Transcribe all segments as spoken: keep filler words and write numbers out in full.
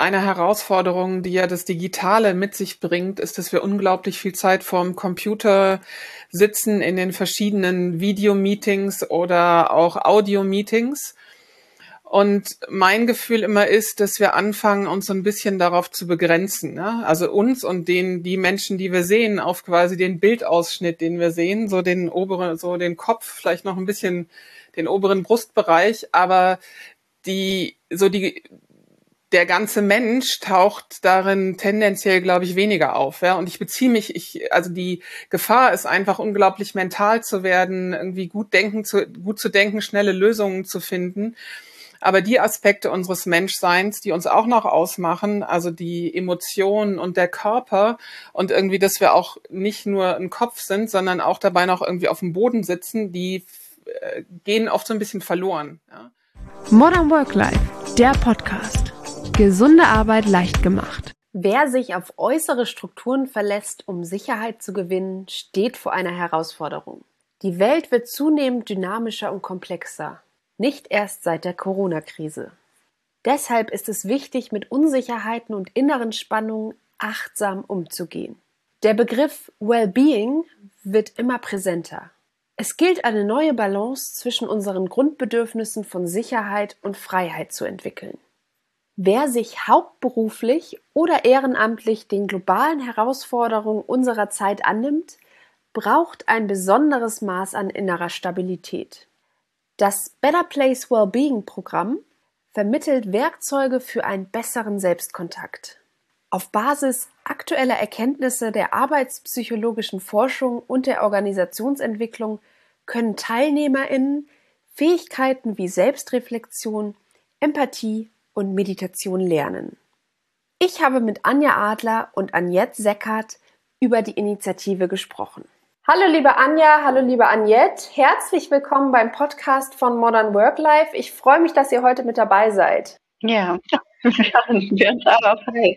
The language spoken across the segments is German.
eine Herausforderung, die ja das Digitale mit sich bringt, ist, dass wir unglaublich viel Zeit vorm Computer sitzen in den verschiedenen Videomeetings oder auch Audio-Meetings. Und mein Gefühl immer ist, dass wir anfangen, uns so ein bisschen darauf zu begrenzen, ne? Also uns und den, die Menschen, die wir sehen, auf quasi den Bildausschnitt, den wir sehen, so den oberen, so den Kopf, vielleicht noch ein bisschen den oberen Brustbereich, aber die, so die, der ganze Mensch taucht darin tendenziell, glaube ich, weniger auf, ja. Und ich beziehe mich, ich, also die Gefahr ist einfach unglaublich mental zu werden, irgendwie gut denken zu, gut zu denken, schnelle Lösungen zu finden. Aber die Aspekte unseres Menschseins, die uns auch noch ausmachen, also die Emotionen und der Körper und irgendwie, dass wir auch nicht nur ein Kopf sind, sondern auch dabei noch irgendwie auf dem Boden sitzen, die äh, gehen oft so ein bisschen verloren. Ja. Modern Work Life, der Podcast. Gesunde Arbeit leicht gemacht. Wer sich auf äußere Strukturen verlässt, um Sicherheit zu gewinnen, steht vor einer Herausforderung. Die Welt wird zunehmend dynamischer und komplexer. Nicht erst seit der Corona-Krise. Deshalb ist es wichtig, mit Unsicherheiten und inneren Spannungen achtsam umzugehen. Der Begriff Wellbeing wird immer präsenter. Es gilt, eine neue Balance zwischen unseren Grundbedürfnissen von Sicherheit und Freiheit zu entwickeln. Wer sich hauptberuflich oder ehrenamtlich den globalen Herausforderungen unserer Zeit annimmt, braucht ein besonderes Maß an innerer Stabilität. Das Better Place Wellbeing Programm vermittelt Werkzeuge für einen besseren Selbstkontakt. Auf Basis aktueller Erkenntnisse der arbeitspsychologischen Forschung und der Organisationsentwicklung können TeilnehmerInnen Fähigkeiten wie Selbstreflexion, Empathie und Meditation lernen. Ich habe mit Anja Adler und Agnette Seckert über die Initiative gesprochen. Hallo liebe Anja, hallo liebe Agnette, herzlich willkommen beim Podcast von Modern Work Life. Ich freue mich, dass ihr heute mit dabei seid. Ja, wir sind dabei.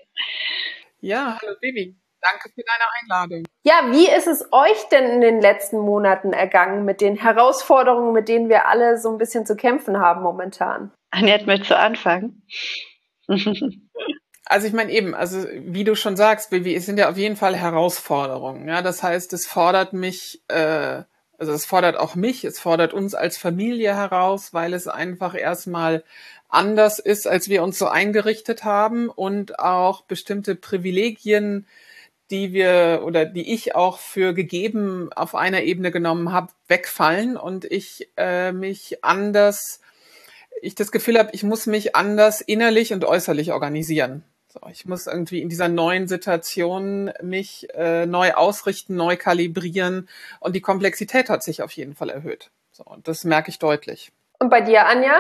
Ja, hallo Baby, danke für deine Einladung. Ja, wie ist es euch denn in den letzten Monaten ergangen mit den Herausforderungen, mit denen wir alle so ein bisschen zu kämpfen haben momentan? Agnette, möchtest du anfangen? Also ich meine eben, also wie du schon sagst, Bibi, es sind ja auf jeden Fall Herausforderungen. Ja, das heißt, es fordert mich, äh, also es fordert auch mich, es fordert uns als Familie heraus, weil es einfach erstmal anders ist, als wir uns so eingerichtet haben und auch bestimmte Privilegien, die wir oder die ich auch für gegeben auf einer Ebene genommen habe, wegfallen und ich äh, mich anders, ich das Gefühl habe, ich muss mich anders innerlich und äußerlich organisieren. So, ich muss irgendwie in dieser neuen Situation mich äh, neu ausrichten, neu kalibrieren und die Komplexität hat sich auf jeden Fall erhöht. So, und das merke ich deutlich. Und bei dir, Anja?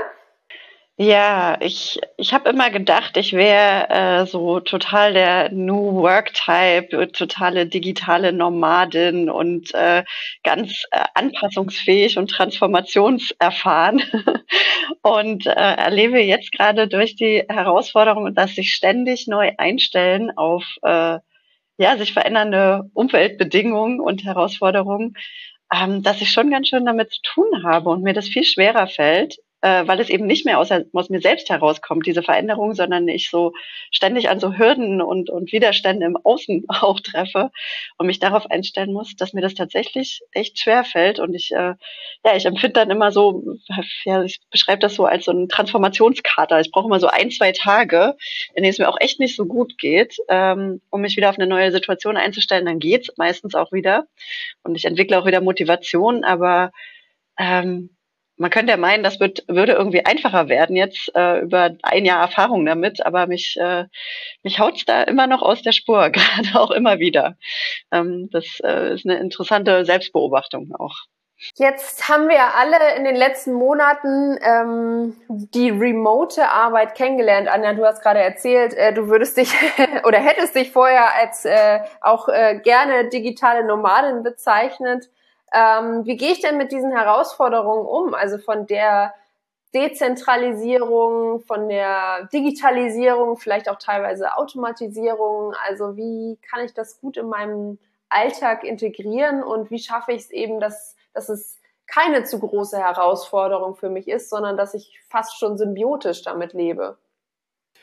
Ja, ich, ich habe immer gedacht, ich wäre äh, so total der New Work-Type, totale digitale Nomadin und äh, ganz äh, anpassungsfähig und transformationserfahren und äh, erlebe jetzt gerade durch die Herausforderung, dass sich ständig neu einstellen auf äh, ja sich verändernde Umweltbedingungen und Herausforderungen, ähm, dass ich schon ganz schön damit zu tun habe und mir das viel schwerer fällt, äh, weil es eben nicht mehr aus, aus mir selbst herauskommt, diese Veränderung, sondern ich so ständig an so Hürden und, und Widerstände im Außen auch treffe und mich darauf einstellen muss, dass mir das tatsächlich echt schwer fällt. Und ich, äh, ja, ich empfinde dann immer so, ja, ich beschreibe das so als so einen Transformationskater. Ich brauche immer so ein, zwei Tage, in denen es mir auch echt nicht so gut geht, ähm, um mich wieder auf eine neue Situation einzustellen. Dann geht's meistens auch wieder. Und ich entwickle auch wieder Motivation, aber ähm, man könnte ja meinen, das wird, würde irgendwie einfacher werden jetzt äh, über ein Jahr Erfahrung damit, aber mich, äh, mich haut's da immer noch aus der Spur, gerade auch immer wieder. Ähm, das äh, ist eine interessante Selbstbeobachtung auch. Jetzt haben wir ja alle in den letzten Monaten ähm, die remote Arbeit kennengelernt. Anja, du hast gerade erzählt, äh, du würdest dich oder hättest dich vorher als äh, auch äh, gerne digitale Nomadin bezeichnet. Ähm, wie gehe ich denn mit diesen Herausforderungen um? Also von der Dezentralisierung, von der Digitalisierung, vielleicht auch teilweise Automatisierung. Also wie kann ich das gut in meinem Alltag integrieren und wie schaffe ich es eben, dass, dass es keine zu große Herausforderung für mich ist, sondern dass ich fast schon symbiotisch damit lebe?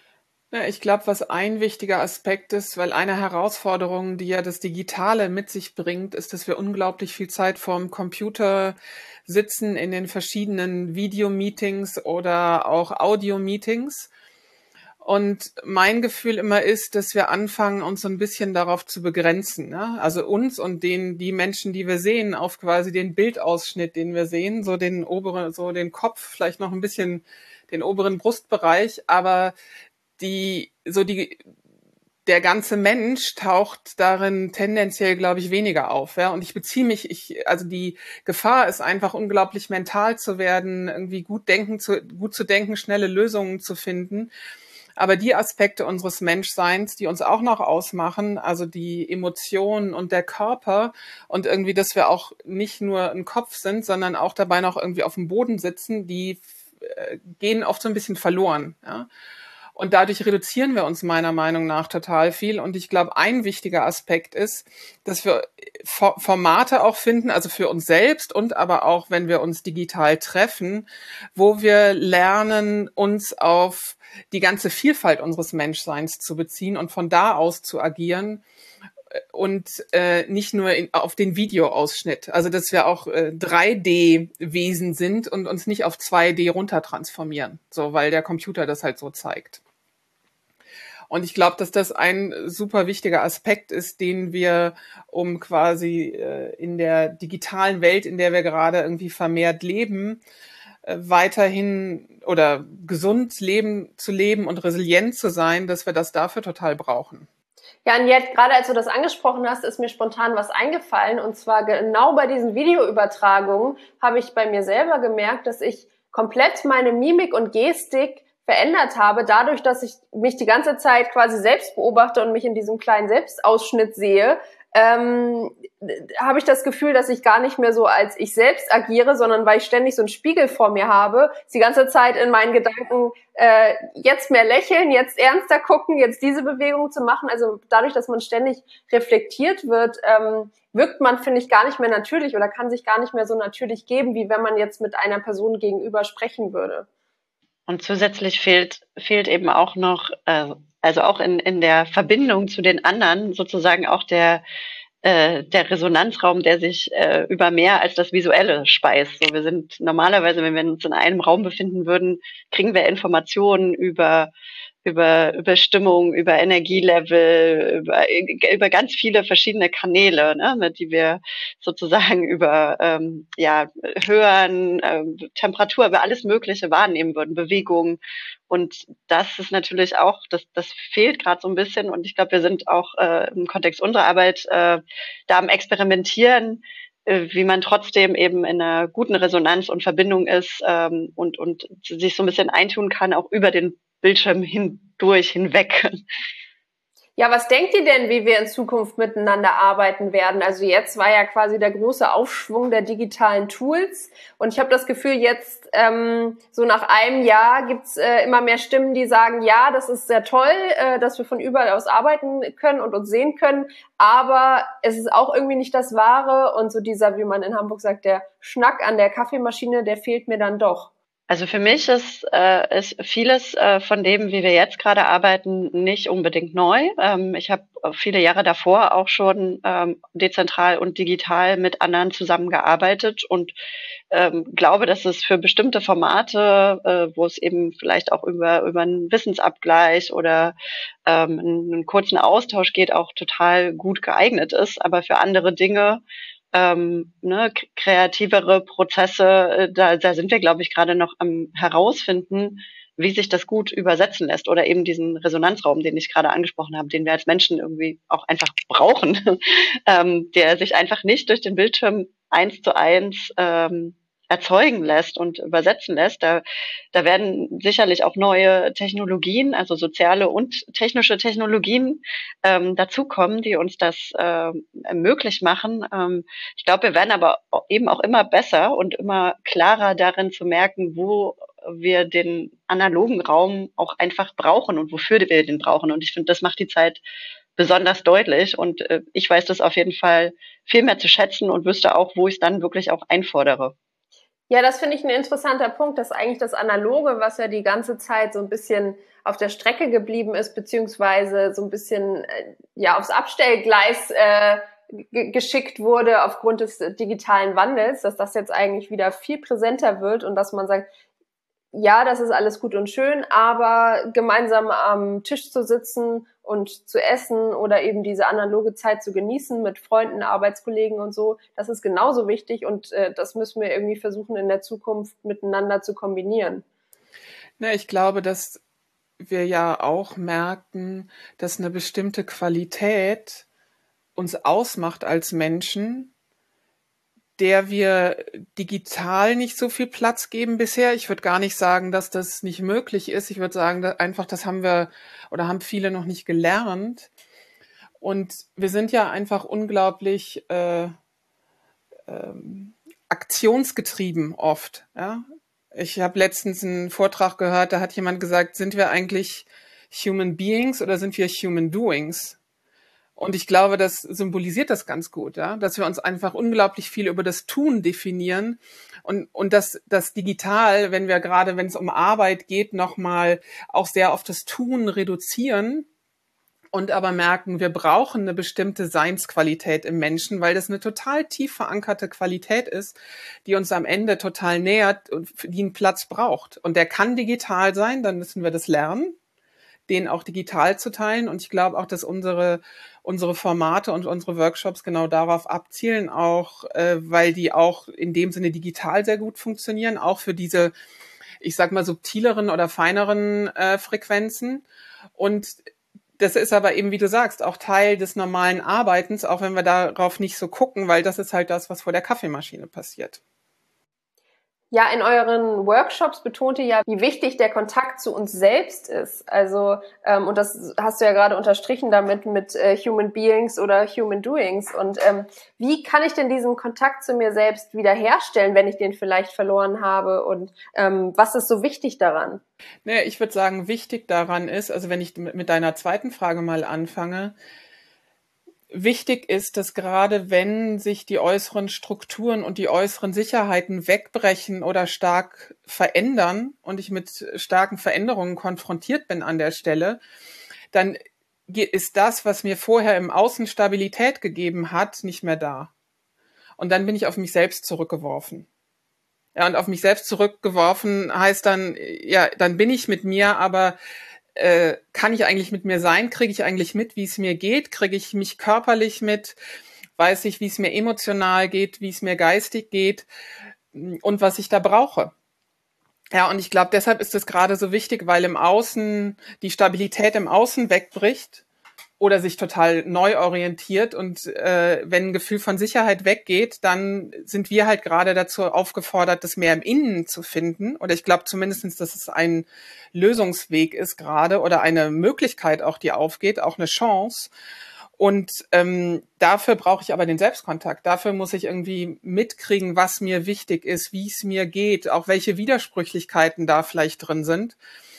Ja, ich glaube, was ein wichtiger Aspekt ist, weil eine Herausforderung, die ja das Digitale mit sich bringt, ist, dass wir unglaublich viel Zeit vorm Computer sitzen in den verschiedenen Videomeetings oder auch Audio-Meetings. Und mein Gefühl immer ist, dass wir anfangen, uns so ein bisschen darauf zu begrenzen, ne? Also uns und den, die Menschen, die wir sehen, auf quasi den Bildausschnitt, den wir sehen, so den oberen, so den Kopf, vielleicht noch ein bisschen den oberen Brustbereich, aber die, so die, der ganze Mensch taucht darin tendenziell, glaube ich, weniger auf, ja. Und ich beziehe mich, ich, also die Gefahr ist einfach unglaublich mental zu werden, irgendwie gut denken zu, gut zu denken, schnelle Lösungen zu finden. Aber die Aspekte unseres Menschseins, die uns auch noch ausmachen, also die Emotionen und der Körper und irgendwie, dass wir auch nicht nur ein Kopf sind, sondern auch dabei noch irgendwie auf dem Boden sitzen, die äh, gehen oft so ein bisschen verloren, ja. Und dadurch reduzieren wir uns meiner Meinung nach total viel. Und ich glaube, ein wichtiger Aspekt ist, dass wir Formate auch finden, also für uns selbst und aber auch, wenn wir uns digital treffen, wo wir lernen, uns auf die ganze Vielfalt unseres Menschseins zu beziehen und von da aus zu agieren und äh, nicht nur in, auf den Videoausschnitt. Also dass wir auch äh, drei D-Wesen sind und uns nicht auf zwei D runtertransformieren, so weil der Computer das halt so zeigt. Und ich glaube, dass das ein super wichtiger Aspekt ist, den wir, um quasi äh, in der digitalen Welt, in der wir gerade irgendwie vermehrt leben, äh, weiterhin oder gesund leben zu leben und resilient zu sein, dass wir das dafür total brauchen. Ja, und jetzt, gerade als du das angesprochen hast, ist mir spontan was eingefallen. Und zwar genau bei diesen Videoübertragungen habe ich bei mir selber gemerkt, dass ich komplett meine Mimik und Gestik verändert habe, dadurch, dass ich mich die ganze Zeit quasi selbst beobachte und mich in diesem kleinen Selbstausschnitt sehe, ähm, habe ich das Gefühl, dass ich gar nicht mehr so als ich selbst agiere, sondern weil ich ständig so einen Spiegel vor mir habe, die ganze Zeit in meinen Gedanken äh, jetzt mehr lächeln, jetzt ernster gucken, jetzt diese Bewegung zu machen. Also dadurch, dass man ständig reflektiert wird, ähm, wirkt man, finde ich, gar nicht mehr natürlich oder kann sich gar nicht mehr so natürlich geben, wie wenn man jetzt mit einer Person gegenüber sprechen würde. Und zusätzlich fehlt, fehlt eben auch noch, äh, also auch in, in der Verbindung zu den anderen sozusagen auch der, äh, der Resonanzraum, der sich äh, über mehr als das Visuelle speist. So, wir sind normalerweise, wenn wir uns in einem Raum befinden würden, kriegen wir Informationen über über über Stimmung, über Energielevel, über über ganz viele verschiedene Kanäle, ne, mit die wir sozusagen über ähm, ja Hören, äh, Temperatur, über alles Mögliche wahrnehmen würden, Bewegung. Und das ist natürlich auch, das das fehlt gerade so ein bisschen. Und ich glaube, wir sind auch äh, im Kontext unserer Arbeit äh, da am Experimentieren, äh, wie man trotzdem eben in einer guten Resonanz und Verbindung ist ähm, und und sich so ein bisschen eintun kann, auch über den Bildschirm hindurch, hinweg. Ja, was denkt ihr denn, wie wir in Zukunft miteinander arbeiten werden? Also jetzt war ja quasi der große Aufschwung der digitalen Tools und ich habe das Gefühl, jetzt ähm, so nach einem Jahr gibt's äh, immer mehr Stimmen, die sagen, ja, das ist sehr toll, äh, dass wir von überall aus arbeiten können und uns sehen können, aber es ist auch irgendwie nicht das Wahre und so dieser, wie man in Hamburg sagt, der Schnack an der Kaffeemaschine, der fehlt mir dann doch. Also für mich ist, äh, ist vieles äh, von dem, wie wir jetzt gerade arbeiten, nicht unbedingt neu. Ähm, ich habe viele Jahre davor auch schon ähm, dezentral und digital mit anderen zusammengearbeitet und ähm, glaube, dass es für bestimmte Formate, äh, wo es eben vielleicht auch über über einen Wissensabgleich oder ähm, einen, einen kurzen Austausch geht, auch total gut geeignet ist. Aber für andere Dinge Ähm, ne, kreativere Prozesse, äh, da, da sind wir, glaube ich, gerade noch am herausfinden, wie sich das gut übersetzen lässt oder eben diesen Resonanzraum, den ich gerade angesprochen habe, den wir als Menschen irgendwie auch einfach brauchen, ähm, der sich einfach nicht durch den Bildschirm eins zu eins ähm, erzeugen lässt und übersetzen lässt. Da, da werden sicherlich auch neue Technologien, also soziale und technische Technologien ähm, dazukommen, die uns das äh, möglich machen. Ähm, ich glaube, wir werden aber eben auch immer besser und immer klarer darin zu merken, wo wir den analogen Raum auch einfach brauchen und wofür wir den brauchen. Und ich finde, das macht die Zeit besonders deutlich. Und äh, ich weiß das auf jeden Fall viel mehr zu schätzen und wüsste auch, wo ich es dann wirklich auch einfordere. Ja, das finde ich ein interessanter Punkt, dass eigentlich das Analoge, was ja die ganze Zeit so ein bisschen auf der Strecke geblieben ist, beziehungsweise so ein bisschen äh, ja aufs Abstellgleis äh, g- geschickt wurde aufgrund des digitalen Wandels, dass das jetzt eigentlich wieder viel präsenter wird und dass man sagt, ja, das ist alles gut und schön, aber gemeinsam am Tisch zu sitzen und zu essen oder eben diese analoge Zeit zu genießen mit Freunden, Arbeitskollegen und so, das ist genauso wichtig und äh, das müssen wir irgendwie versuchen in der Zukunft miteinander zu kombinieren. Na, ich glaube, dass wir ja auch merken, dass eine bestimmte Qualität uns ausmacht als Menschen, der wir digital nicht so viel Platz geben bisher. Ich würde gar nicht sagen, dass das nicht möglich ist. Ich würde sagen, dass einfach, das haben wir oder haben viele noch nicht gelernt. Und wir sind ja einfach unglaublich äh, ähm, aktionsgetrieben oft. Ja? Ich habe letztens einen Vortrag gehört, da hat jemand gesagt, sind wir eigentlich Human Beings oder sind wir Human Doings? Und ich glaube, das symbolisiert das ganz gut, ja, dass wir uns einfach unglaublich viel über das Tun definieren und und dass das digital, wenn wir gerade, wenn es um Arbeit geht, nochmal auch sehr auf das Tun reduzieren und aber merken, wir brauchen eine bestimmte Seinsqualität im Menschen, weil das eine total tief verankerte Qualität ist, die uns am Ende total nähert und die einen Platz braucht. Und der kann digital sein, dann müssen wir das lernen, den auch digital zu teilen. Und ich glaube auch, dass unsere unsere Formate und unsere Workshops genau darauf abzielen, auch äh, weil die auch in dem Sinne digital sehr gut funktionieren, auch für diese, ich sag mal, subtileren oder feineren äh, Frequenzen. Und das ist aber eben, wie du sagst, auch Teil des normalen Arbeitens, auch wenn wir darauf nicht so gucken, weil das ist halt das, was vor der Kaffeemaschine passiert. Ja, in euren Workshops betont ihr ja, wie wichtig der Kontakt zu uns selbst ist. Also, ähm, und das hast du ja gerade unterstrichen damit mit äh, Human Beings oder Human Doings. Und ähm, wie kann ich denn diesen Kontakt zu mir selbst wiederherstellen, wenn ich den vielleicht verloren habe? Und ähm, was ist so wichtig daran? Naja, ich würde sagen, wichtig daran ist, also wenn ich mit deiner zweiten Frage mal anfange, wichtig ist, dass gerade wenn sich die äußeren Strukturen und die äußeren Sicherheiten wegbrechen oder stark verändern und ich mit starken Veränderungen konfrontiert bin an der Stelle, dann ist das, was mir vorher im Außen Stabilität gegeben hat, nicht mehr da. Und dann bin ich auf mich selbst zurückgeworfen. Ja, und auf mich selbst zurückgeworfen heißt dann, ja, dann bin ich mit mir, aber Äh, kann ich eigentlich mit mir sein? Kriege ich eigentlich mit, wie es mir geht? Kriege ich mich körperlich mit? Weiß ich, wie es mir emotional geht, wie es mir geistig geht und was ich da brauche? Ja, und ich glaube, deshalb ist es gerade so wichtig, weil im Außen die Stabilität im Außen wegbricht oder sich total neu orientiert und äh, wenn ein Gefühl von Sicherheit weggeht, dann sind wir halt gerade dazu aufgefordert, das mehr im Innen zu finden. Oder ich glaube zumindestens, dass es ein Lösungsweg ist gerade oder eine Möglichkeit auch, die aufgeht, auch eine Chance. Und ähm, dafür brauche ich aber den Selbstkontakt. Dafür muss ich irgendwie mitkriegen, was mir wichtig ist, wie es mir geht, auch welche Widersprüchlichkeiten da vielleicht drin sind.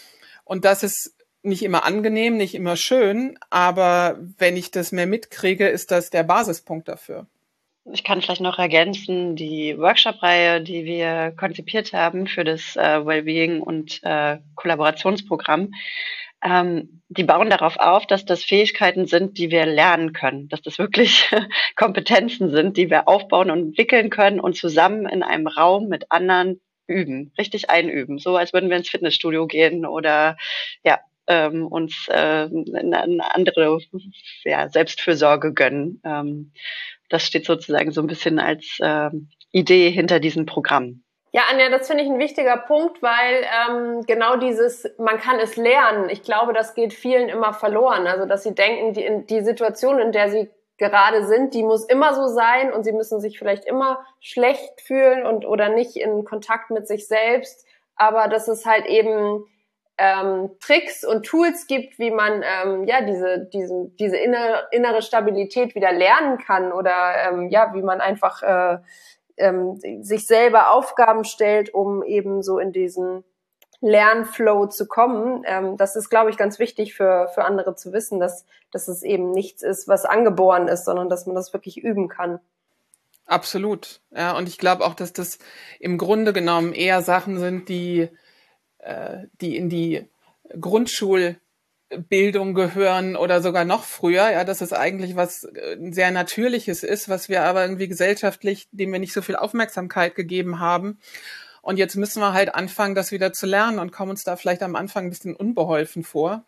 Und das ist nicht immer angenehm, nicht immer schön, aber wenn ich das mehr mitkriege, ist das der Basispunkt dafür. Ich kann vielleicht noch ergänzen, die Workshop-Reihe, die wir konzipiert haben für das äh, Wellbeing und äh, Kollaborationsprogramm, ähm, die bauen darauf auf, dass das Fähigkeiten sind, die wir lernen können, dass das wirklich Kompetenzen sind, die wir aufbauen und entwickeln können und zusammen in einem Raum mit anderen üben, richtig einüben, so als würden wir ins Fitnessstudio gehen oder ja, ähm, uns äh, eine andere ja, Selbstfürsorge gönnen. Ähm, das steht sozusagen so ein bisschen als ähm, Idee hinter diesem Programm. Ja, Anja, das finde ich ein wichtiger Punkt, weil ähm, genau dieses, man kann es lernen. Ich glaube, das geht vielen immer verloren. Also, dass sie denken, die, in, die Situation, in der sie gerade sind, die muss immer so sein und sie müssen sich vielleicht immer schlecht fühlen und oder nicht in Kontakt mit sich selbst. Aber dass es halt eben ähm, Tricks und Tools gibt, wie man ähm, ja diese diese diese innere, innere Stabilität wieder lernen kann oder ähm, ja, wie man einfach äh, ähm, sich selber Aufgaben stellt, um eben so in diesen Lernflow zu kommen. Ähm, das ist, glaube ich, ganz wichtig für für andere zu wissen, dass dass es eben nichts ist, was angeboren ist, sondern dass man das wirklich üben kann. Absolut. Ja, und ich glaube auch, dass das im Grunde genommen eher Sachen sind, die, äh, die in die Grundschulbildung gehören oder sogar noch früher. Ja, dass es eigentlich was äh, sehr Natürliches ist, was wir aber irgendwie gesellschaftlich, dem wir nicht so viel Aufmerksamkeit gegeben haben. Und jetzt müssen wir halt anfangen, das wieder zu lernen und kommen uns da vielleicht am Anfang ein bisschen unbeholfen vor.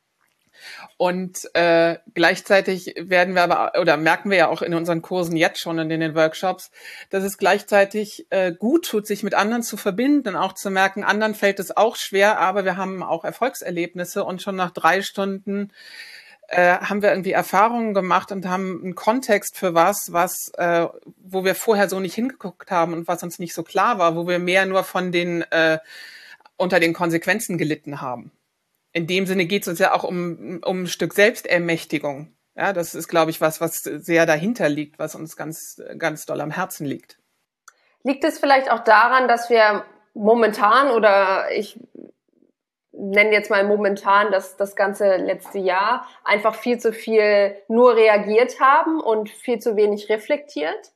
Und äh, gleichzeitig werden wir aber, oder merken wir ja auch in unseren Kursen jetzt schon und in den Workshops, dass es gleichzeitig äh, gut tut, sich mit anderen zu verbinden und auch zu merken, anderen fällt es auch schwer, aber wir haben auch Erfolgserlebnisse und schon nach drei Stunden äh, haben wir irgendwie Erfahrungen gemacht und haben einen Kontext für was, was, äh, wo wir vorher so nicht hingeguckt haben und was uns nicht so klar war, wo wir mehr nur von den, äh, unter den Konsequenzen gelitten haben. In dem Sinne geht es uns ja auch um, um ein Stück Selbstermächtigung. Ja, das ist, glaube ich, was, was sehr dahinter liegt, was uns ganz, ganz doll am Herzen liegt. Liegt es vielleicht auch daran, dass wir momentan, oder ich nenne jetzt mal momentan das, das ganze letzte Jahr, einfach viel zu viel nur reagiert haben und viel zu wenig reflektiert?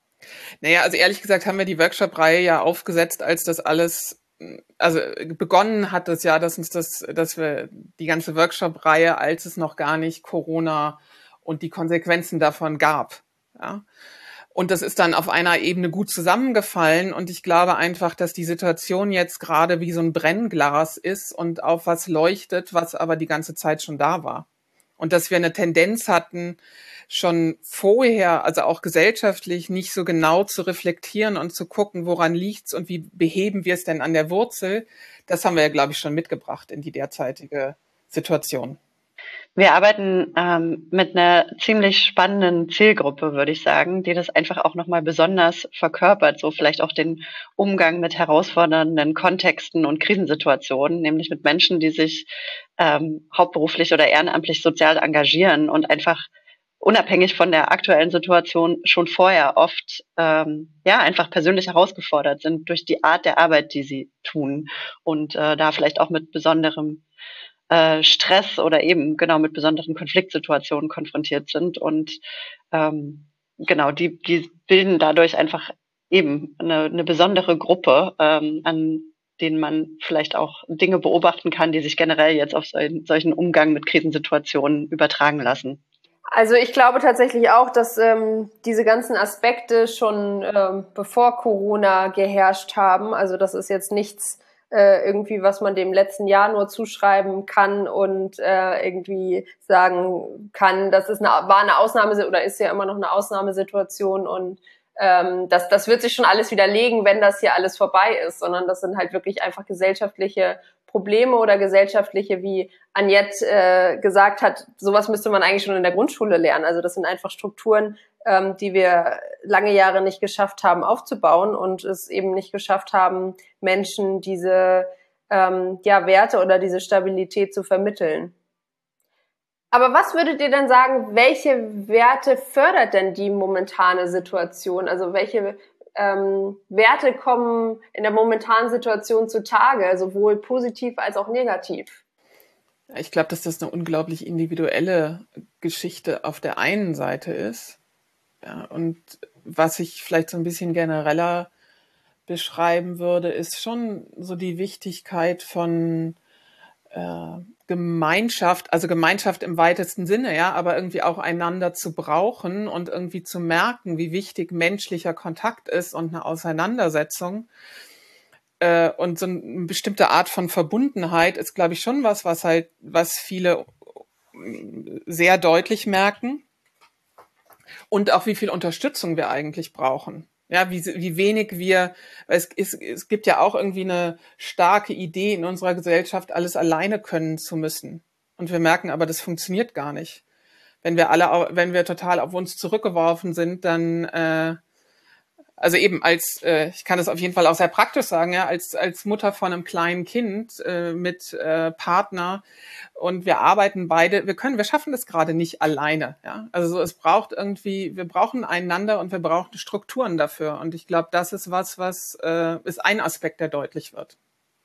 Naja, also ehrlich gesagt haben wir die Workshop-Reihe ja aufgesetzt, als das alles, also begonnen hat das ja, dass uns das, dass wir die ganze Workshop-Reihe, als es noch gar nicht Corona und die Konsequenzen davon gab. Ja. Und das ist dann auf einer Ebene gut zusammengefallen. Und ich glaube einfach, dass die Situation jetzt gerade wie so ein Brennglas ist und auf was leuchtet, was aber die ganze Zeit schon da war. Und dass wir eine Tendenz hatten, schon vorher, also auch gesellschaftlich, nicht so genau zu reflektieren und zu gucken, woran liegt's und wie beheben wir es denn an der Wurzel. Das haben wir ja, glaube ich, schon mitgebracht in die derzeitige Situation. Wir arbeiten ähm, mit einer ziemlich spannenden Zielgruppe, würde ich sagen, die das einfach auch nochmal besonders verkörpert, so vielleicht auch den Umgang mit herausfordernden Kontexten und Krisensituationen, nämlich mit Menschen, die sich ähm, hauptberuflich oder ehrenamtlich sozial engagieren und einfach unabhängig von der aktuellen Situation schon vorher oft ähm, ja einfach persönlich herausgefordert sind durch die Art der Arbeit, die sie tun und äh, da vielleicht auch mit besonderem äh, Stress oder eben genau mit besonderen Konfliktsituationen konfrontiert sind und ähm, genau die die bilden dadurch einfach eben eine, eine besondere Gruppe, ähm, an denen man vielleicht auch Dinge beobachten kann, die sich generell jetzt auf solchen, solchen Umgang mit Krisensituationen übertragen lassen. Also ich glaube tatsächlich auch, dass ähm, diese ganzen Aspekte schon ähm, bevor Corona geherrscht haben. Also das ist jetzt nichts äh, irgendwie, was man dem letzten Jahr nur zuschreiben kann und äh, irgendwie sagen kann, das ist eine, war eine Ausnahme oder ist ja immer noch eine Ausnahmesituation und ähm, das, das wird sich schon alles widerlegen, wenn das hier alles vorbei ist, sondern das sind halt wirklich einfach gesellschaftliche Probleme oder gesellschaftliche, wie Annette äh, gesagt hat, sowas müsste man eigentlich schon in der Grundschule lernen. Also das sind einfach Strukturen, ähm, die wir lange Jahre nicht geschafft haben aufzubauen und es eben nicht geschafft haben, Menschen diese ähm, ja, Werte oder diese Stabilität zu vermitteln. Aber was würdet ihr denn sagen, welche Werte fördert denn die momentane Situation? Also welche ähm, Werte kommen in der momentanen Situation zutage, sowohl positiv als auch negativ? Ich glaube, dass das eine unglaublich individuelle Geschichte auf der einen Seite ist. Ja, und was ich vielleicht so ein bisschen genereller beschreiben würde, ist schon so die Wichtigkeit von äh, Gemeinschaft, also Gemeinschaft im weitesten Sinne, ja, aber irgendwie auch einander zu brauchen und irgendwie zu merken, wie wichtig menschlicher Kontakt ist und eine Auseinandersetzung. Äh, und so eine bestimmte Art von Verbundenheit ist, glaube ich, schon was, was halt, was viele sehr deutlich merken. Und auch wie viel Unterstützung wir eigentlich brauchen. Ja, wie, wie wenig wir, es, es, es gibt ja auch irgendwie eine starke Idee in unserer Gesellschaft, alles alleine können zu müssen. Und wir merken aber, das funktioniert gar nicht. Wenn wir alle, wenn wir total auf uns zurückgeworfen sind, dann, äh, also eben als, äh, ich kann das auf jeden Fall auch sehr praktisch sagen, ja, als als Mutter von einem kleinen Kind äh, mit äh, Partner und wir arbeiten beide, wir können, wir schaffen das gerade nicht alleine, ja. Also so, es braucht irgendwie, wir brauchen einander und wir brauchen Strukturen dafür. Und ich glaube, das ist was, was äh, ist ein Aspekt, der deutlich wird.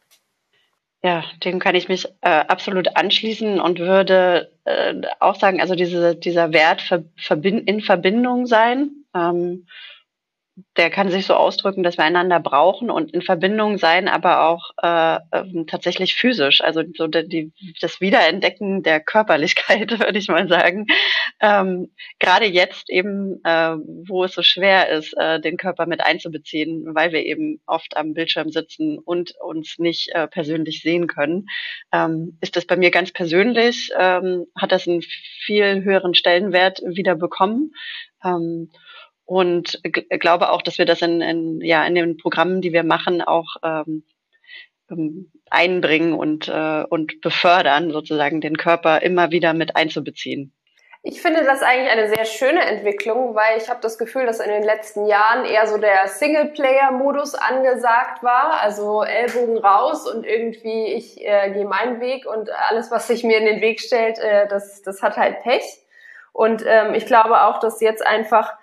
Ja, dem kann ich mich äh, absolut anschließen und würde äh, auch sagen, also diese dieser Wert ver, verbind, in Verbindung sein. Ähm, der kann sich so ausdrücken, dass wir einander brauchen und in Verbindung sein, aber auch äh, ähm, tatsächlich physisch. Also so die, die, das Wiederentdecken der Körperlichkeit, würde ich mal sagen. Ähm, gerade jetzt eben, äh, wo es so schwer ist, äh, den Körper mit einzubeziehen, weil wir eben oft am Bildschirm sitzen und uns nicht äh, persönlich sehen können, ähm, ist das bei mir ganz persönlich, ähm, hat das einen viel höheren Stellenwert wieder bekommen. Ähm, Und g- glaube auch, dass wir das in, in, ja, in den Programmen, die wir machen, auch ähm, ähm, einbringen und, äh, und befördern, sozusagen den Körper immer wieder mit einzubeziehen. Ich finde das eigentlich eine sehr schöne Entwicklung, weil ich habe das Gefühl, dass in den letzten Jahren eher so der Singleplayer-Modus angesagt war, also Ellbogen raus und irgendwie ich äh, gehe meinen Weg und alles, was sich mir in den Weg stellt, äh, das, das hat halt Pech. Und ähm, ich glaube auch, dass jetzt einfach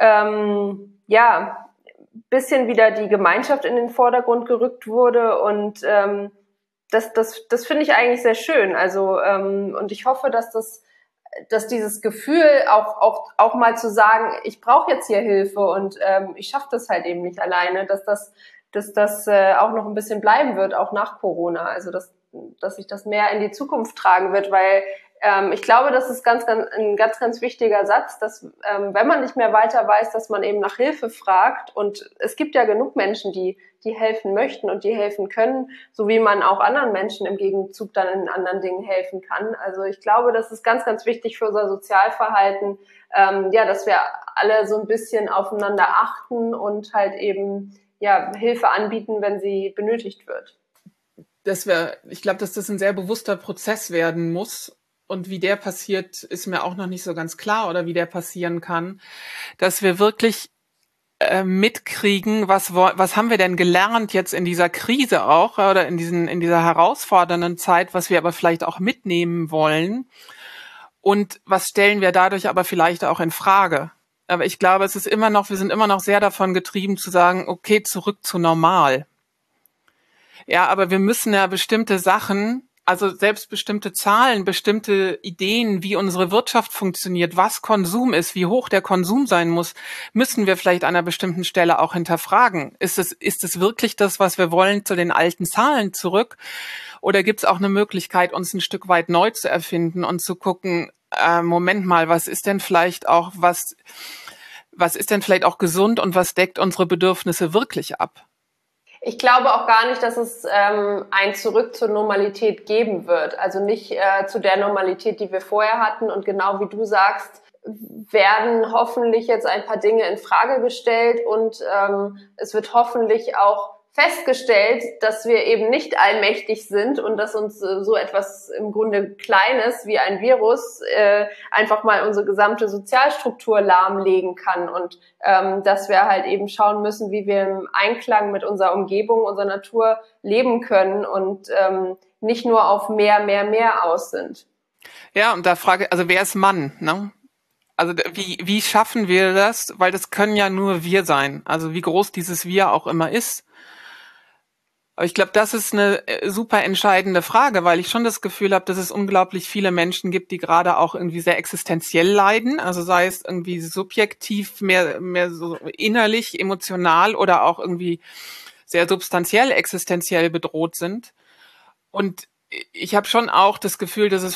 ähm, ja bisschen wieder die Gemeinschaft in den Vordergrund gerückt wurde und ähm, das, das, das finde ich eigentlich sehr schön. Also ähm, und ich hoffe, dass das dass dieses Gefühl auch auch auch mal zu sagen, ich brauche jetzt hier Hilfe und ähm, ich schaffe das halt eben nicht alleine, dass das dass das äh, auch noch ein bisschen bleiben wird, auch nach Corona. Also dass dass sich das mehr in die Zukunft tragen wird, weil ähm, ich glaube, das ist ganz ganz ein ganz ganz wichtiger Satz, dass ähm, wenn man nicht mehr weiter weiß, dass man eben nach Hilfe fragt und es gibt ja genug Menschen, die die helfen möchten und die helfen können, so wie man auch anderen Menschen im Gegenzug dann in anderen Dingen helfen kann. Also ich glaube, das ist ganz, ganz wichtig für unser Sozialverhalten, ähm, ja, dass wir alle so ein bisschen aufeinander achten und halt eben ja Hilfe anbieten, wenn sie benötigt wird. Dass wir, ich glaube, dass das ein sehr bewusster Prozess werden muss. Und wie der passiert, ist mir auch noch nicht so ganz klar oder wie der passieren kann, dass wir wirklich äh, mitkriegen, was was haben wir denn gelernt jetzt in dieser Krise auch oder in diesen in dieser herausfordernden Zeit, was wir aber vielleicht auch mitnehmen wollen und was stellen wir dadurch aber vielleicht auch in Frage. Aber ich glaube, es ist immer noch, wir sind immer noch sehr davon getrieben zu sagen, okay, zurück zu normal. Ja, aber wir müssen ja bestimmte Sachen, also selbst bestimmte Zahlen, bestimmte Ideen, wie unsere Wirtschaft funktioniert, was Konsum ist, wie hoch der Konsum sein muss, müssen wir vielleicht an einer bestimmten Stelle auch hinterfragen. Ist es, ist es wirklich das, was wir wollen, zu den alten Zahlen zurück? Oder gibt es auch eine Möglichkeit, uns ein Stück weit neu zu erfinden und zu gucken, äh, Moment mal, was ist denn vielleicht auch, was, was ist denn vielleicht auch gesund und was deckt unsere Bedürfnisse wirklich ab? Ich glaube auch gar nicht, dass es ähm, ein Zurück zur Normalität geben wird. Also nicht äh, zu der Normalität, die wir vorher hatten. Und genau wie du sagst, werden hoffentlich jetzt ein paar Dinge in Frage gestellt und ähm, es wird hoffentlich auch festgestellt, dass wir eben nicht allmächtig sind und dass uns äh, so etwas im Grunde Kleines wie ein Virus äh, einfach mal unsere gesamte Sozialstruktur lahmlegen kann und ähm, dass wir halt eben schauen müssen, wie wir im Einklang mit unserer Umgebung, unserer Natur leben können und ähm, nicht nur auf mehr, mehr, mehr aus sind. Ja, und da frage, also wer ist Mann, ne? Also wie wie schaffen wir das? Weil das können ja nur wir sein. Also wie groß dieses Wir auch immer ist. Aber ich glaube, das ist eine super entscheidende Frage, weil ich schon das Gefühl habe, dass es unglaublich viele Menschen gibt, die gerade auch irgendwie sehr existenziell leiden. Also sei es irgendwie subjektiv, mehr mehr so innerlich, emotional oder auch irgendwie sehr substanziell existenziell bedroht sind. Und ich habe schon auch das Gefühl, dass es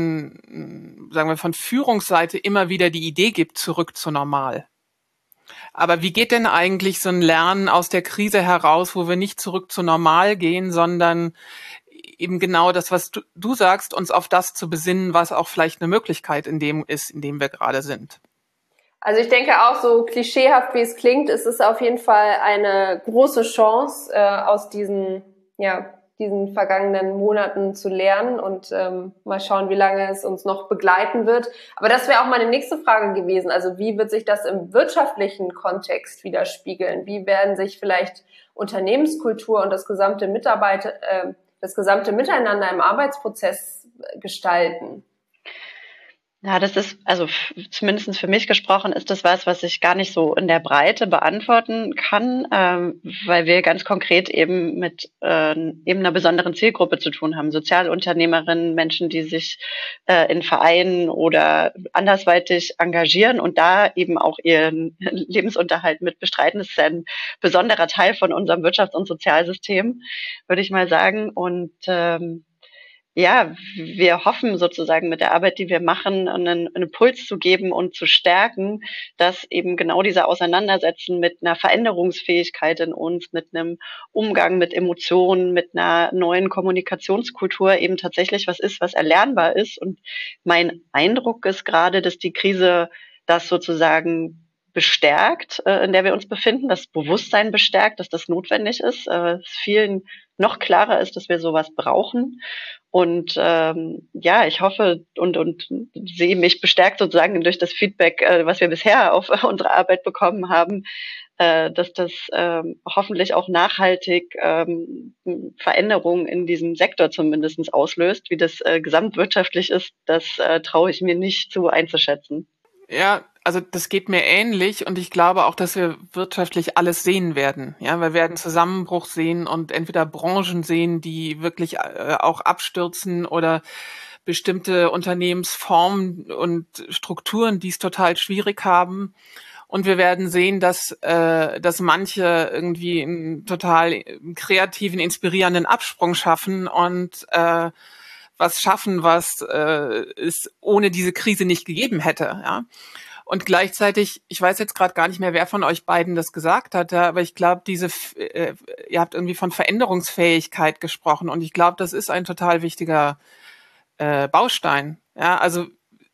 von, sagen wir, von Führungsseite immer wieder die Idee gibt, zurück zu normal. Aber wie geht denn eigentlich so ein Lernen aus der Krise heraus, wo wir nicht zurück zu normal gehen, sondern eben genau das, was du, du sagst, uns auf das zu besinnen, was auch vielleicht eine Möglichkeit in dem ist, in dem wir gerade sind? Also ich denke auch, so klischeehaft wie es klingt, ist es auf jeden Fall eine große Chance, äh, aus diesen, ja, diesen vergangenen Monaten zu lernen und ähm, mal schauen, wie lange es uns noch begleiten wird. Aber das wäre auch meine nächste Frage gewesen. Also wie wird sich das im wirtschaftlichen Kontext widerspiegeln? Wie werden sich vielleicht Unternehmenskultur und das gesamte Mitarbeiter, äh, das gesamte Miteinander im Arbeitsprozess gestalten? Ja, das ist, also f- zumindest für mich gesprochen, ist das was, was ich gar nicht so in der Breite beantworten kann, ähm, weil wir ganz konkret eben mit äh, eben einer besonderen Zielgruppe zu tun haben. Sozialunternehmerinnen, Menschen, die sich äh, in Vereinen oder andersweitig engagieren und da eben auch ihren Lebensunterhalt mit bestreiten. Das ist ein besonderer Teil von unserem Wirtschafts- und Sozialsystem, würde ich mal sagen. Und ähm, ja, wir hoffen sozusagen mit der Arbeit, die wir machen, einen, einen Impuls zu geben und zu stärken, dass eben genau diese Auseinandersetzen mit einer Veränderungsfähigkeit in uns, mit einem Umgang mit Emotionen, mit einer neuen Kommunikationskultur eben tatsächlich was ist, was erlernbar ist. Und mein Eindruck ist gerade, dass die Krise das sozusagen bestärkt, äh, in der wir uns befinden, das Bewusstsein bestärkt, dass das notwendig ist, äh, es vielen noch klarer ist, dass wir sowas brauchen. Und ähm, ja, ich hoffe und, und sehe mich bestärkt sozusagen durch das Feedback, äh, was wir bisher auf unsere Arbeit bekommen haben, äh, dass das ähm, hoffentlich auch nachhaltig ähm, Veränderungen in diesem Sektor zumindest auslöst. Wie das äh, gesamtwirtschaftlich ist, das äh, traue ich mir nicht zu einzuschätzen. Ja, also das geht mir ähnlich und ich glaube auch, dass wir wirtschaftlich alles sehen werden. Ja, wir werden Zusammenbruch sehen und entweder Branchen sehen, die wirklich äh, auch abstürzen oder bestimmte Unternehmensformen und Strukturen, die es total schwierig haben. Und wir werden sehen, dass, äh, dass manche irgendwie einen total kreativen, inspirierenden Absprung schaffen und äh, was schaffen, was äh, es ohne diese Krise nicht gegeben hätte. Ja? Und gleichzeitig, ich weiß jetzt gerade gar nicht mehr, wer von euch beiden das gesagt hat, ja, aber ich glaube, diese, äh, ihr habt irgendwie von Veränderungsfähigkeit gesprochen und ich glaube, das ist ein total wichtiger äh, Baustein. Ja, also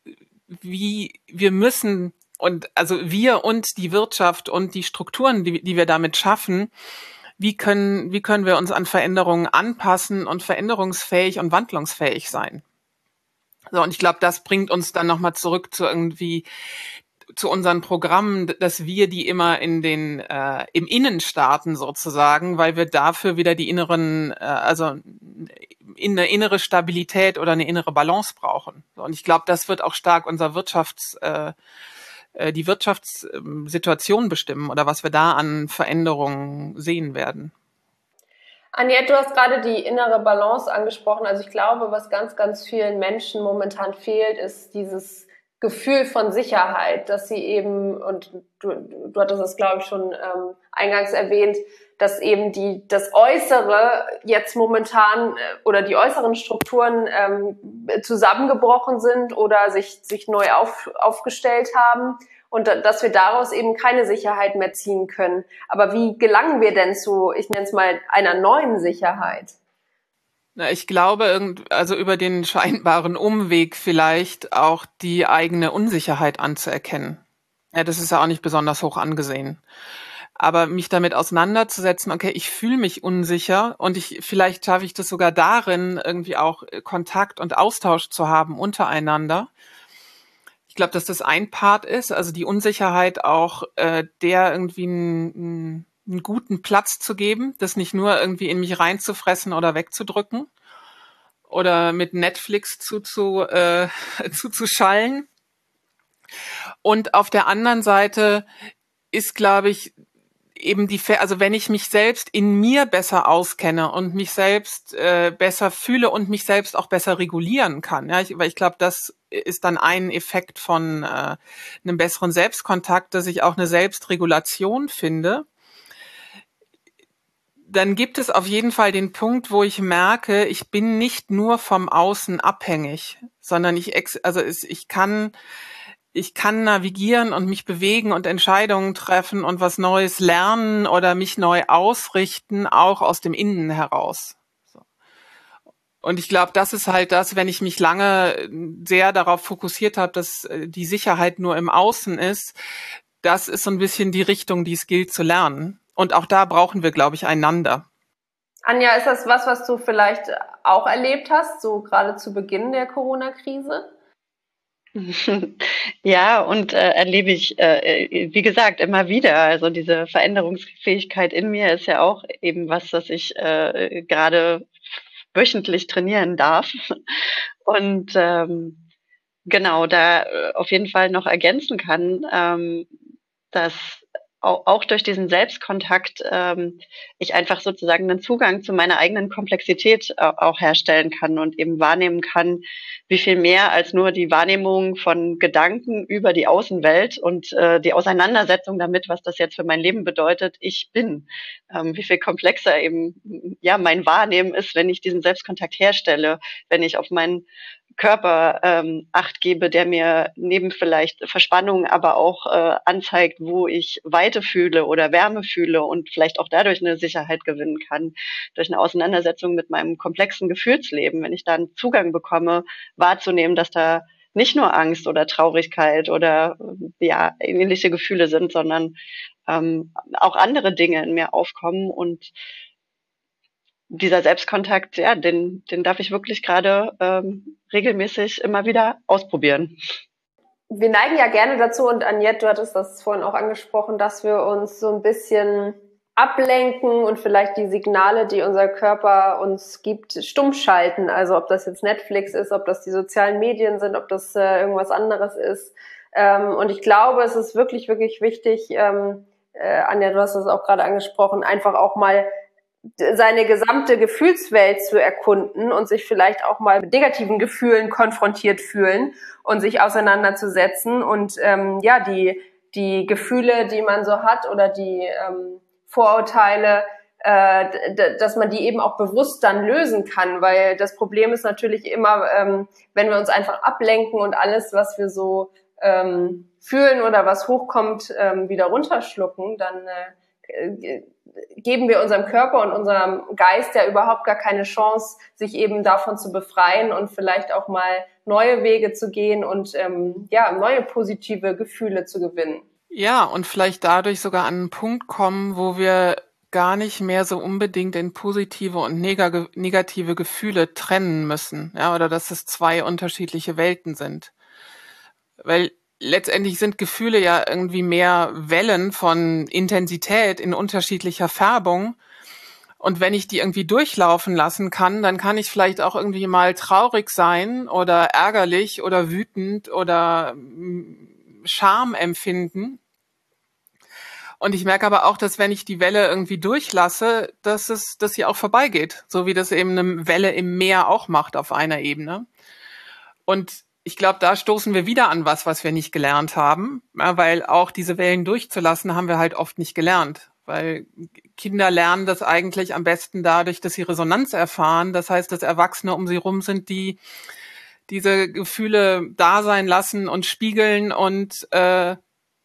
wie wir müssen und also wir und die Wirtschaft und die Strukturen, die, die wir damit schaffen, wie können, wie können wir uns an Veränderungen anpassen und veränderungsfähig und wandlungsfähig sein? So, und ich glaube, das bringt uns dann nochmal zurück zu irgendwie zu unseren Programmen, dass wir die immer in den äh, im Innen starten sozusagen, weil wir dafür wieder die inneren, äh, also in eine innere Stabilität oder eine innere Balance brauchen. So, und ich glaube, das wird auch stark unser Wirtschafts äh, äh, die Wirtschaftssituation bestimmen oder was wir da an Veränderungen sehen werden. Annette, du hast gerade die innere Balance angesprochen. Also ich glaube, was ganz, ganz vielen Menschen momentan fehlt, ist dieses Gefühl von Sicherheit, dass sie eben, und du, du hattest es, glaube ich, schon ähm, eingangs erwähnt, dass eben die das Äußere jetzt momentan äh, oder die äußeren Strukturen ähm, zusammengebrochen sind oder sich sich neu auf, aufgestellt haben und da, dass wir daraus eben keine Sicherheit mehr ziehen können. Aber wie gelangen wir denn zu, ich nenne es mal, einer neuen Sicherheit? Na, ich glaube, irgend, also über den scheinbaren Umweg vielleicht auch die eigene Unsicherheit anzuerkennen. Ja, das ist ja auch nicht besonders hoch angesehen. Aber mich damit auseinanderzusetzen, okay, ich fühle mich unsicher und ich vielleicht schaffe ich das sogar darin, irgendwie auch Kontakt und Austausch zu haben untereinander. Ich glaube, dass das ein Part ist, also die Unsicherheit auch äh, der irgendwie einen, einen guten Platz zu geben, das nicht nur irgendwie in mich reinzufressen oder wegzudrücken oder mit Netflix zuzu, äh, zuzuschallen. Und auf der anderen Seite ist, glaube ich, eben die, also wenn ich mich selbst in mir besser auskenne und mich selbst äh, besser fühle und mich selbst auch besser regulieren kann, ja, ich, weil ich glaube, das ist dann ein Effekt von äh, einem besseren Selbstkontakt, dass ich auch eine Selbstregulation finde. Dann gibt es auf jeden Fall den Punkt, wo ich merke, ich bin nicht nur vom Außen abhängig, sondern ich, ex, also ich kann Ich kann navigieren und mich bewegen und Entscheidungen treffen und was Neues lernen oder mich neu ausrichten, auch aus dem Innen heraus. So. Und ich glaube, das ist halt das, wenn ich mich lange sehr darauf fokussiert habe, dass die Sicherheit nur im Außen ist, das ist so ein bisschen die Richtung, die es gilt zu lernen. Und auch da brauchen wir, glaube ich, einander. Anja, ist das was, was du vielleicht auch erlebt hast, so gerade zu Beginn der Corona-Krise? Ja, und äh, erlebe ich, äh, wie gesagt, immer wieder. Also diese Veränderungsfähigkeit in mir ist ja auch eben was, was ich äh, gerade wöchentlich trainieren darf. Und ähm, genau, da äh, auf jeden Fall noch ergänzen kann, ähm, dass au auch durch diesen Selbstkontakt ähm, ich einfach sozusagen einen Zugang zu meiner eigenen Komplexität au auch herstellen kann und eben wahrnehmen kann, wie viel mehr als nur die Wahrnehmung von Gedanken über die Außenwelt und äh, die Auseinandersetzung damit, was das jetzt für mein Leben bedeutet, ich bin. Ähm, wie viel komplexer eben ja mein Wahrnehmen ist, wenn ich diesen Selbstkontakt herstelle, wenn ich auf meinen Körper ähm, Acht gebe, der mir neben vielleicht Verspannung aber auch äh, anzeigt, wo ich Weite fühle oder Wärme fühle und vielleicht auch dadurch eine Sicherheit gewinnen kann, durch eine Auseinandersetzung mit meinem komplexen Gefühlsleben, wenn ich da einen Zugang bekomme, wahrzunehmen, dass da nicht nur Angst oder Traurigkeit oder äh, ja ähnliche Gefühle sind, sondern ähm, auch andere Dinge in mir aufkommen und dieser Selbstkontakt, ja, den, den darf ich wirklich gerade ähm, regelmäßig immer wieder ausprobieren. Wir neigen ja gerne dazu, und Agnete, du hattest das vorhin auch angesprochen, dass wir uns so ein bisschen ablenken und vielleicht die Signale, die unser Körper uns gibt, stumm schalten. Also ob das jetzt Netflix ist, ob das die sozialen Medien sind, ob das äh, irgendwas anderes ist. Ähm, und ich glaube, es ist wirklich, wirklich wichtig, ähm, äh, Anja, du hast das auch gerade angesprochen, einfach auch mal seine gesamte Gefühlswelt zu erkunden und sich vielleicht auch mal mit negativen Gefühlen konfrontiert fühlen und sich auseinanderzusetzen und ähm, ja, die die Gefühle, die man so hat oder die ähm, Vorurteile, äh, d- dass man die eben auch bewusst dann lösen kann, weil das Problem ist natürlich immer, ähm, wenn wir uns einfach ablenken und alles, was wir so ähm, fühlen oder was hochkommt, ähm, wieder runterschlucken, dann äh, geben wir unserem Körper und unserem Geist ja überhaupt gar keine Chance, sich eben davon zu befreien und vielleicht auch mal neue Wege zu gehen und ähm, ja, neue positive Gefühle zu gewinnen. Ja, und vielleicht dadurch sogar an einen Punkt kommen, wo wir gar nicht mehr so unbedingt in positive und neg- negative Gefühle trennen müssen, ja, oder dass es zwei unterschiedliche Welten sind. Weil letztendlich sind Gefühle ja irgendwie mehr Wellen von Intensität in unterschiedlicher Färbung. Und wenn ich die irgendwie durchlaufen lassen kann, dann kann ich vielleicht auch irgendwie mal traurig sein oder ärgerlich oder wütend oder mm, Scham empfinden. Und ich merke aber auch, dass wenn ich die Welle irgendwie durchlasse, dass es, dass sie auch vorbeigeht. So wie das eben eine Welle im Meer auch macht auf einer Ebene. Und ich glaube, da stoßen wir wieder an was, was wir nicht gelernt haben, ja, weil auch diese Wellen durchzulassen, haben wir halt oft nicht gelernt. Weil Kinder lernen das eigentlich am besten dadurch, dass sie Resonanz erfahren. Das heißt, dass Erwachsene um sie rum sind, die diese Gefühle da sein lassen und spiegeln und äh,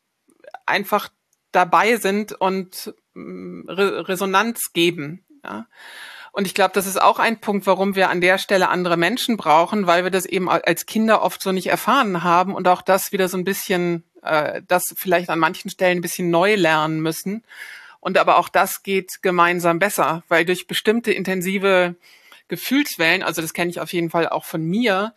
einfach dabei sind und mh, Re- Resonanz geben. Ja. Und ich glaube, das ist auch ein Punkt, warum wir an der Stelle andere Menschen brauchen, weil wir das eben als Kinder oft so nicht erfahren haben und auch das wieder so ein bisschen, äh, das vielleicht an manchen Stellen ein bisschen neu lernen müssen. Und aber auch das geht gemeinsam besser, weil durch bestimmte intensive Gefühlswellen, also das kenne ich auf jeden Fall auch von mir,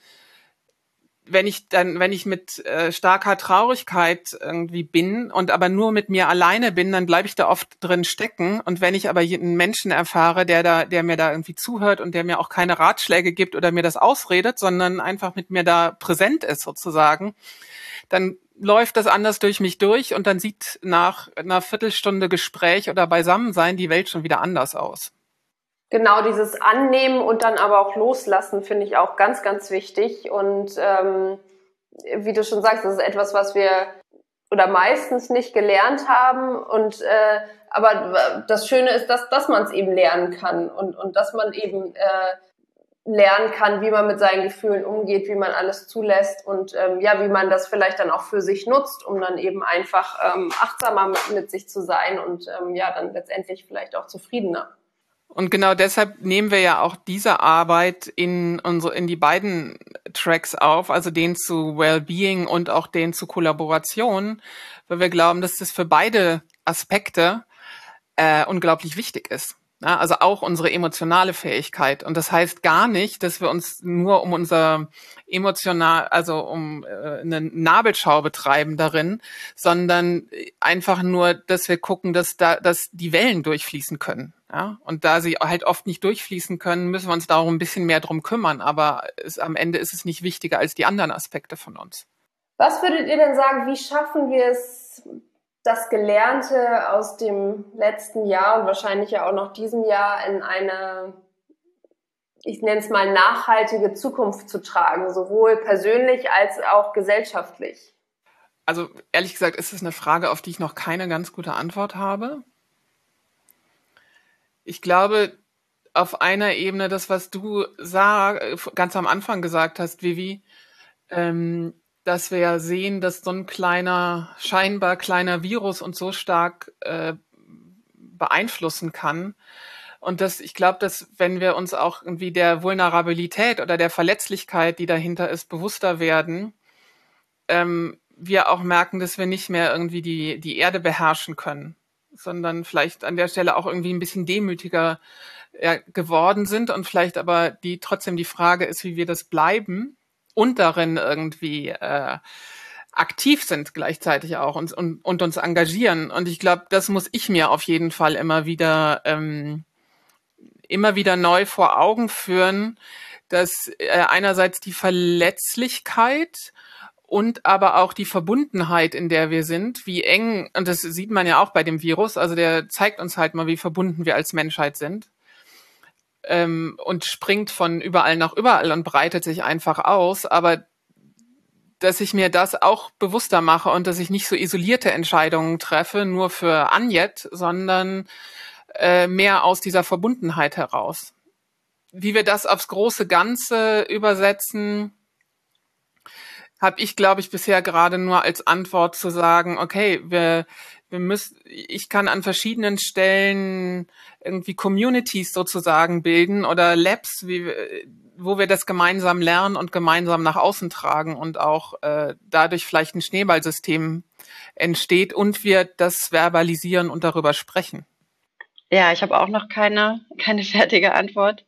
wenn ich dann, wenn ich mit äh, starker Traurigkeit irgendwie bin und aber nur mit mir alleine bin, dann bleibe ich da oft drin stecken. Und wenn ich aber einen Menschen erfahre, der da, der mir da irgendwie zuhört und der mir auch keine Ratschläge gibt oder mir das ausredet, sondern einfach mit mir da präsent ist sozusagen, dann läuft das anders durch mich durch und dann sieht nach einer Viertelstunde Gespräch oder Beisammensein die Welt schon wieder anders aus. Genau, dieses Annehmen und dann aber auch Loslassen finde ich auch ganz, ganz wichtig. Und ähm, wie du schon sagst, das ist etwas, was wir oder meistens nicht gelernt haben. Und äh, aber das Schöne ist, dass dass man es eben lernen kann und und dass man eben äh, lernen kann, wie man mit seinen Gefühlen umgeht, wie man alles zulässt und ähm, ja, wie man das vielleicht dann auch für sich nutzt, um dann eben einfach ähm, achtsamer mit, mit sich zu sein und ähm, ja, dann letztendlich vielleicht auch zufriedener. Und genau deshalb nehmen wir ja auch diese Arbeit in unsere, in die beiden Tracks auf, also den zu Wellbeing und auch den zu Kollaboration, weil wir glauben, dass das für beide Aspekte äh, unglaublich wichtig ist. Ja, also auch unsere emotionale Fähigkeit. Und das heißt gar nicht, dass wir uns nur um unser emotional, also um äh, eine Nabelschau betreiben darin, sondern einfach nur, dass wir gucken, dass da, dass die Wellen durchfließen können. Ja, und da sie halt oft nicht durchfließen können, müssen wir uns darum ein bisschen mehr drum kümmern. Aber es, am Ende ist es nicht wichtiger als die anderen Aspekte von uns. Was würdet ihr denn sagen, wie schaffen wir es, das Gelernte aus dem letzten Jahr und wahrscheinlich ja auch noch diesem Jahr in eine, ich nenne es mal, nachhaltige Zukunft zu tragen, sowohl persönlich als auch gesellschaftlich? Also ehrlich gesagt ist es eine Frage, auf die ich noch keine ganz gute Antwort habe. Ich glaube, auf einer Ebene, das, was du sag, ganz am Anfang gesagt hast, Vivi, ähm, dass wir ja sehen, dass so ein kleiner, scheinbar kleiner Virus uns so stark äh, beeinflussen kann. Und das, ich glaube, dass wenn wir uns auch irgendwie der Vulnerabilität oder der Verletzlichkeit, die dahinter ist, bewusster werden, ähm, wir auch merken, dass wir nicht mehr irgendwie die, die Erde beherrschen können, sondern vielleicht an der Stelle auch irgendwie ein bisschen demütiger ja, geworden sind und vielleicht aber die trotzdem die Frage ist, wie wir das bleiben und darin irgendwie äh, aktiv sind gleichzeitig auch und, und, und uns engagieren. Und ich glaube, das muss ich mir auf jeden Fall immer wieder ähm, immer wieder neu vor Augen führen, dass äh, einerseits die Verletzlichkeit und aber auch die Verbundenheit, in der wir sind, wie eng, und das sieht man ja auch bei dem Virus, also der zeigt uns halt mal, wie verbunden wir als Menschheit sind, ähm, und springt von überall nach überall und breitet sich einfach aus, aber dass ich mir das auch bewusster mache und dass ich nicht so isolierte Entscheidungen treffe, nur für Anjet, sondern äh, mehr aus dieser Verbundenheit heraus. Wie wir das aufs große Ganze übersetzen, habe ich, glaube ich, bisher gerade nur als Antwort zu sagen, okay, wir, wir müssen, ich kann an verschiedenen Stellen irgendwie Communities sozusagen bilden oder Labs, wie, wo wir das gemeinsam lernen und gemeinsam nach außen tragen und auch äh, dadurch vielleicht ein Schneeballsystem entsteht und wir das verbalisieren und darüber sprechen. Ja, ich habe auch noch keine, keine fertige Antwort.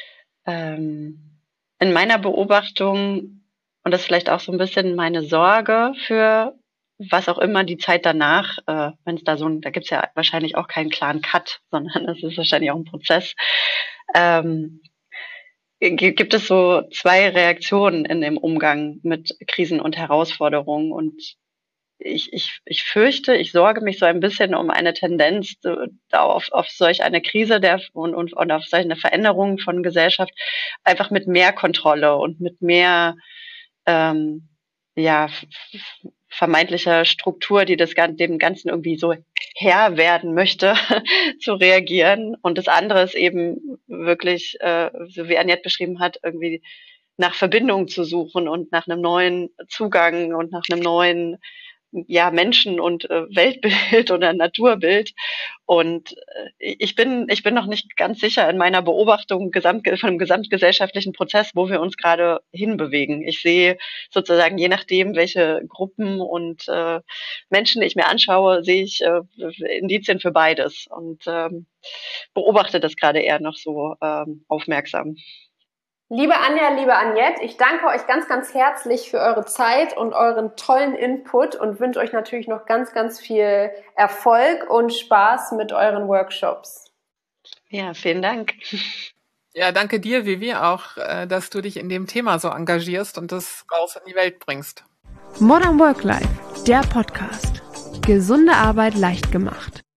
Ähm, in meiner Beobachtung, und das ist vielleicht auch so ein bisschen meine Sorge für was auch immer die Zeit danach, äh, wenn es da so ein, da gibt's ja wahrscheinlich auch keinen klaren Cut, sondern es ist wahrscheinlich auch ein Prozess. Ähm, gibt es so zwei Reaktionen in dem Umgang mit Krisen und Herausforderungen. Und ich, ich, ich fürchte, ich sorge mich so ein bisschen um eine Tendenz auf, auf solch eine Krise der, und, und, und auf solch eine Veränderung von Gesellschaft einfach mit mehr Kontrolle und mit mehr ähm, ja, vermeintlicher Struktur, die das dem Ganzen irgendwie so Herr werden möchte, zu reagieren. Und das andere ist eben wirklich, äh, so wie Anjet beschrieben hat, irgendwie nach Verbindung zu suchen und nach einem neuen Zugang und nach einem neuen ja Menschen- und äh, Weltbild oder Naturbild. Und äh, ich bin ich bin noch nicht ganz sicher in meiner Beobachtung gesamt, von dem gesamtgesellschaftlichen Prozess, wo wir uns gerade hinbewegen. Ich sehe sozusagen, je nachdem, welche Gruppen und äh, Menschen ich mir anschaue, sehe ich äh, Indizien für beides und ähm, beobachte das gerade eher noch so ähm, aufmerksam. Liebe Anja, liebe Anjet, ich danke euch ganz, ganz herzlich für eure Zeit und euren tollen Input und wünsche euch natürlich noch ganz, ganz viel Erfolg und Spaß mit euren Workshops. Ja, vielen Dank. Ja, danke dir, Vivi, auch, dass du dich in dem Thema so engagierst und das raus in die Welt bringst. Modern Work Life, der Podcast. Gesunde Arbeit leicht gemacht.